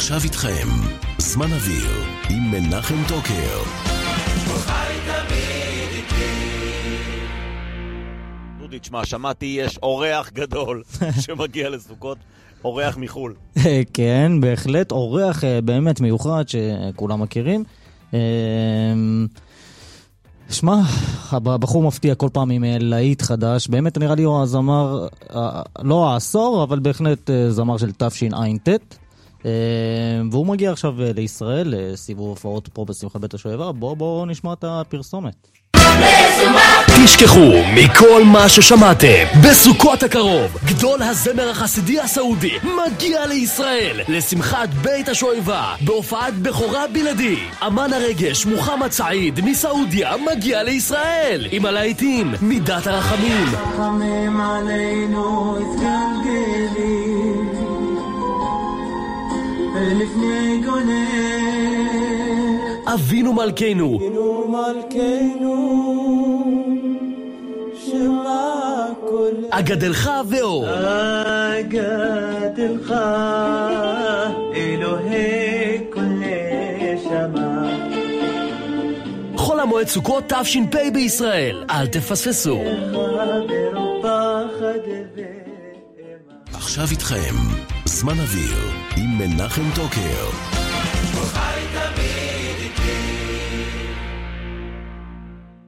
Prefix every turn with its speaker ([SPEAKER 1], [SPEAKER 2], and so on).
[SPEAKER 1] עכשיו איתכם, זמן אוויר, עם מנחם טוקר.
[SPEAKER 2] דודי, תשמע, שמעתי, יש אורח גדול שמגיע לסוכות, אורח מחול.
[SPEAKER 3] כן, בהחלט, אורח באמת מיוחד שכולם מכירים. שמע, הבחור מפתיע כל פעם עם להיט חדש, באמת נראה לי הוא הזמר, לא העשור, אבל בהחלט זמר של תשע"ט. והוא מגיע עכשיו לישראל, לסיבוב הופעות פה בשמחת בית השואבה. בואו נשמע את הפרסומת.
[SPEAKER 4] תשכחו מכל מה ששמעתם. בסוכות הקרוב גדול הזמר החסידי הסעודי מגיע לישראל לשמחת בית השואבה בהופעת בכורה בלעדי. אמן הרגש מוחמד סעיד מסעודיה מגיע לישראל עם הלהיטים מידת הרחמים, רחמים עלינו התגלגלי לפני גונך, אבינו מלכנו, אגדלך ואו, אגדלך אלוהי כל נשמה. חול המועד סוכות תש"פ בישראל, אל תפספסו.
[SPEAKER 1] עכשיו איתכם, זמן אוויר, עם מנחם טוקר.